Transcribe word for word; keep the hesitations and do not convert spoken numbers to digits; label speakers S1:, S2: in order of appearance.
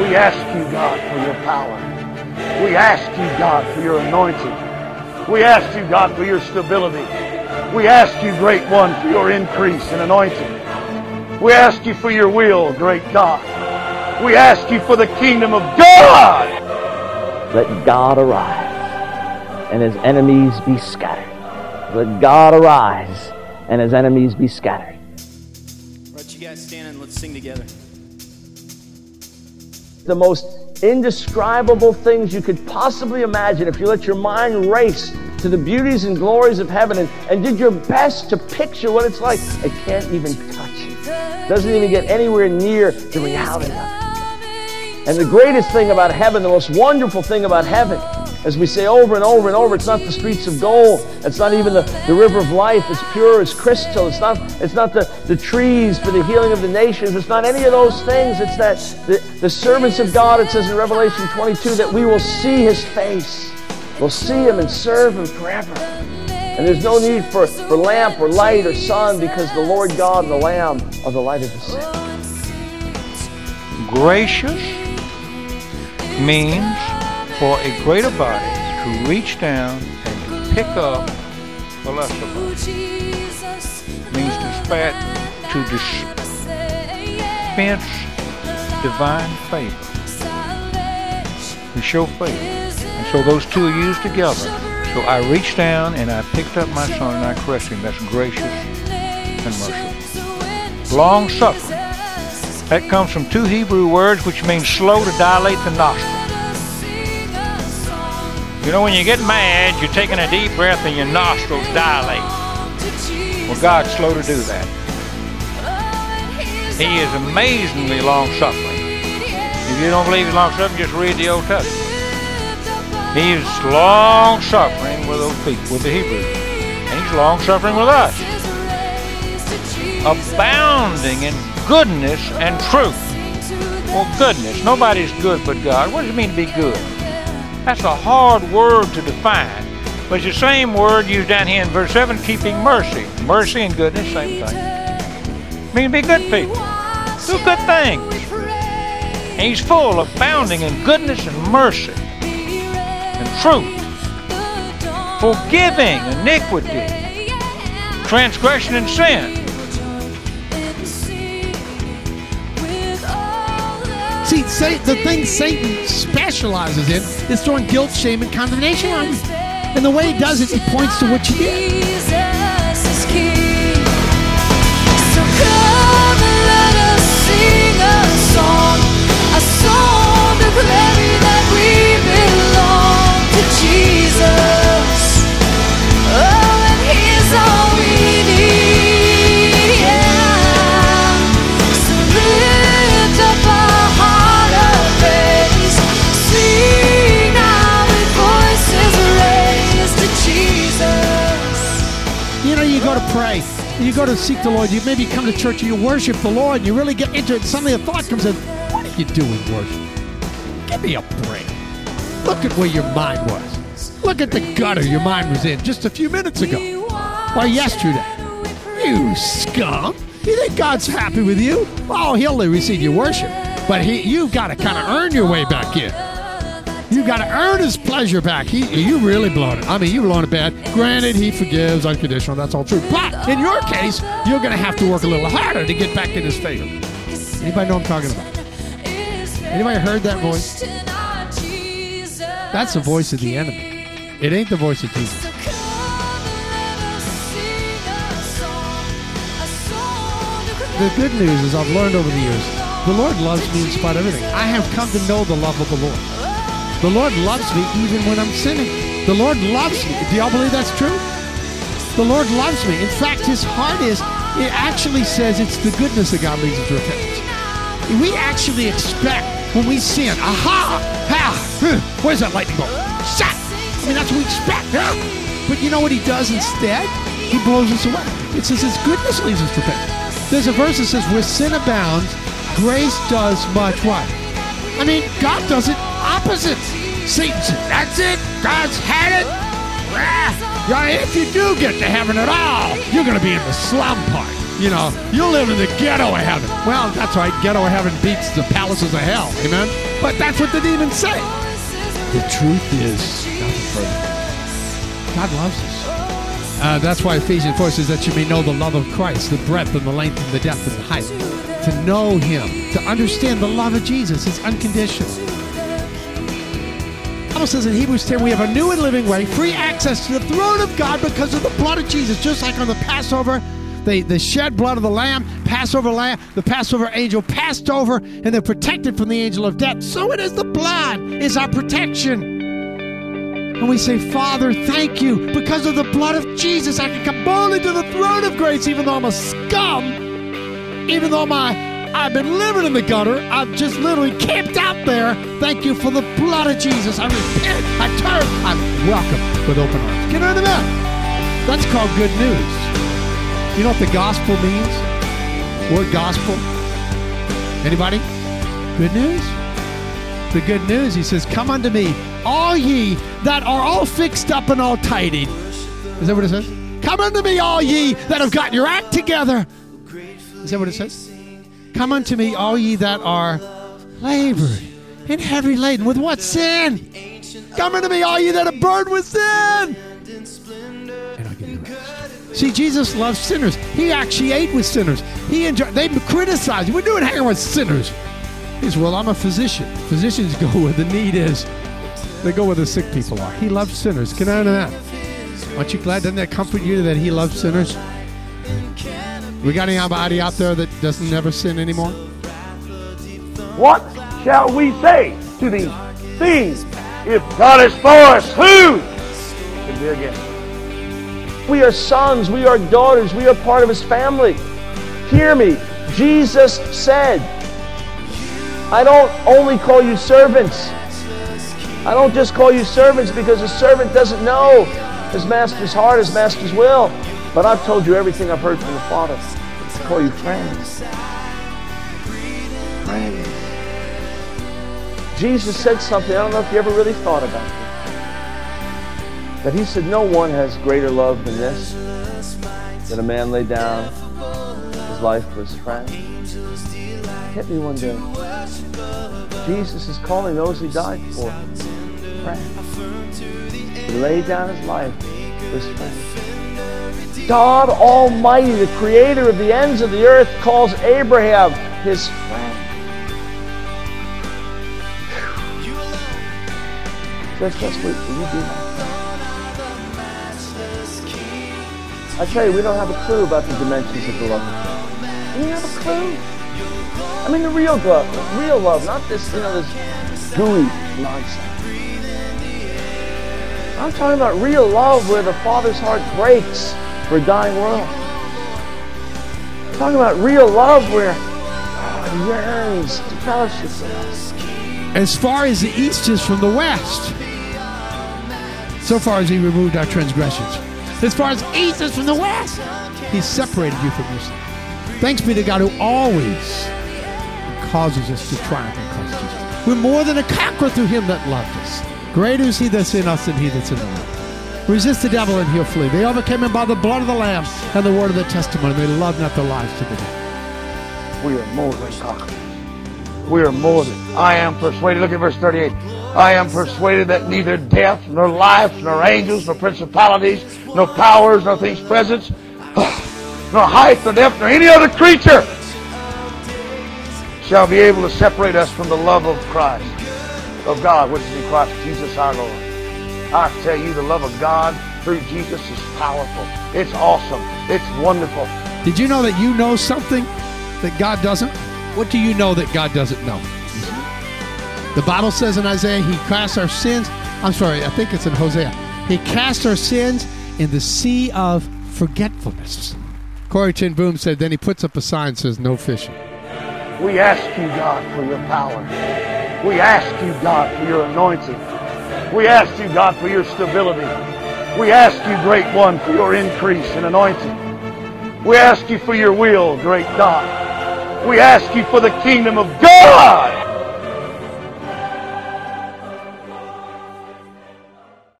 S1: We ask you, God, for your power. We ask you, God, for your anointing. We ask you, God, for your stability. We ask you, Great One, for your increase and anointing. We ask you for your will, great God. We ask you for the kingdom of God.
S2: Let God arise and his enemies be scattered. Let God arise and his enemies be scattered.
S3: All right, you guys stand and let's sing together.
S2: The most indescribable things you could possibly imagine, if you let your mind race to the beauties and glories of heaven and, and did your best to picture what it's like, it can't even touch it. It doesn't even get anywhere near the reality of it. And the greatest thing about heaven, the most wonderful thing about heaven, as we say over and over and over, it's not the streets of gold. It's not even the, the river of life. It's pure as crystal. It's not, it's not the, the trees for the healing of the nations. It's not any of those things. It's that the, the servants of God, it says in Revelation twenty-two, that we will see his face. We'll see him and serve him forever. And there's no need for, for lamp or light or sun, because the Lord God and the Lamb are the light of the city.
S4: Gracious means for a greater body to reach down and to pick up the lesser body. Means to spat, to dispense divine favor. To show favor. And so those two are used together. So I reached down and I picked up my son and I caressed him. That's gracious and merciful. Long suffering. That comes from two Hebrew words which mean slow to dilate the nostril. You know, when you get mad, you're taking a deep breath and your nostrils dilate. Well, God's slow to do that. He is amazingly long-suffering. If you don't believe he's long-suffering, just read the Old Testament. He is long-suffering with those people, with the Hebrews. And he's long-suffering with us. Abounding in goodness and truth. Well, goodness. Nobody's good but God. What does it mean to be good? That's a hard word to define. But it's the same word used down here in verse seven, keeping mercy. Mercy and goodness, same thing. It means be good people. Do good things. And he's full, abounding in goodness and mercy and truth. Forgiving iniquity, transgression and sin.
S5: See, say, the thing Satan specializes in is throwing guilt, shame, and condemnation on you. And the way he does it, he points to what you did.
S6: Jesus is King. So come and let us sing a song, a song declaring that we belong to Jesus. Oh, and he's all we need. Yeah. So lift up our heart of praise, sing now with voices raised to Jesus.
S5: You know, you go to pray, you go to seek the Lord, you maybe come to church and you worship the Lord, and you really get into it, and suddenly a thought comes in, what are you doing worship? Give me a break. Look at where your mind was. Look at the gutter your mind was in just a few minutes ago. Or yesterday. You scum. You think God's happy with you? Oh, he'll receive your worship. But he, you've got to kind of earn your way back in. You've got to earn his pleasure back. He, you really blown it. I mean, you blown it bad. Granted, he forgives unconditional. That's all true. But in your case, you're going to have to work a little harder to get back in his favor. Anybody know what I'm talking about? Anybody heard that voice? That's the voice of the enemy. It ain't the voice of Jesus. The good news is I've learned over the years, the Lord loves me in spite of everything. I have come to know the love of the Lord. The Lord loves me even when I'm sinning. The Lord loves me. Do y'all believe that's true? The Lord loves me. In fact, his heart is, it actually says it's the goodness that God leads us to repentance. We actually expect when we sin, aha, ha, huh, where's that lightning bolt? Shot! I mean, that's what we expect, huh? But you know what he does instead? He blows us away. It says his goodness leads us to repentance. There's a verse that says, where sin abounds, grace does much what? I mean, God does it opposite. Satan says, that's it, God's had it. Ah, yeah, if you do get to heaven at all, you're going to be in the slum part. You know, you'll live in the ghetto of heaven. Well, that's right. Ghetto of heaven beats the palaces of hell. Amen? But that's what the demons say. The truth is, nothing further. God loves us. Uh, that's why Ephesians four says that you may know the love of Christ, the breadth and the length and the depth and the height. To know Him, to understand the love of Jesus is unconditional. The Bible says in Hebrews ten, we have a new and living way, free access to the throne of God because of the blood of Jesus. Just like on the Passover, they, the shed blood of the Lamb, Passover Lamb, the Passover angel passed over, and they're protected from the angel of death. So it is the blood is our protection. And we say, Father, thank you. Because of the blood of Jesus, I can come boldly to the throne of grace, even though I'm a scum, even though my I've been living in the gutter. I've just literally camped out there. Thank you for the blood of Jesus. I repent. I turn. I'm welcome with open arms. Get on the mat. That's called good news. You know what the gospel means? Word gospel. Anybody? Good news? The good news, he says, come unto me, all ye that are all fixed up and all tidied. Is that what it says? Come unto me, all ye that have got your act together. Is that what it says? Come unto me, all ye that are labored and heavy laden. With what sin? Come unto me, all ye that are burdened with sin. And I'll give you rest. See, Jesus loves sinners. He actually ate with sinners. He enjoyed. They criticized. We're doing hanging with sinners. He says, well, I'm a physician. Physicians go where the need is. They go where the sick people are. He loves sinners. Get out of that. Aren't you glad? Doesn't that comfort you that he loves sinners? We got anybody out there that doesn't ever sin anymore?
S1: What shall we say to these things? If God is for us, who can be against?
S2: We are sons. We are daughters. We are part of His family. Hear me. Jesus said, I don't only call you servants. I don't just call you servants because a servant doesn't know his master's heart, his master's will. But I've told you everything I've heard from the Father. I call you friends. Friends. Jesus said something, I don't know if you ever really thought about it. But He said, no one has greater love than this, that a man lay down his life for his friend. Hit me one day. Jesus is calling those He died for friends. He laid down His life for His friends. God Almighty, the Creator of the ends of the earth, calls Abraham His friend. Just, just wait, will you do that? I tell you, we don't have a clue about the dimensions of the love of God. We don't have a clue. I mean, the real love, real love, not this, you know, this gooey nonsense. I'm talking about real love where the Father's heart breaks for a dying world. I'm talking about real love where God yearns to fellowship with us.
S5: As far as the east is from the west, so far as He removed our transgressions. As far as east is from the west, He separated you from your sin. Thanks be to God who always causes us to triumph in Christ Jesus. We're more than a conqueror through Him that loved us. Greater is He that's in us than he that's in the world. Resist the devil and he'll flee. They overcame him by the blood of the Lamb and the word of the testimony. They loved not their lives to the death.
S1: We are more than conquerors. We are more than. I am persuaded. Look at verse thirty-eight. I am persuaded that neither death, nor life, nor angels, nor principalities, nor powers, nor things present, nor height, nor depth, nor any other creature shall be able to separate us from the love of Christ, of God, which is in Christ Jesus our Lord. I tell you, the love of God through Jesus is powerful. It's awesome. It's wonderful.
S5: Did you know that you know something that God doesn't? What do you know that God doesn't know? The Bible says in Isaiah, He casts our sins. I'm sorry, I think it's in Hosea. He casts our sins in the sea of forgetfulness. Corey Ten Boom said, then he puts up a sign that says, no fishing.
S1: We ask you, God, for your power. We ask you, God, for your anointing. We ask you, God, for your stability. We ask you, Great One, for your increase and anointing. We ask you for your will, great God. We ask you for the kingdom of God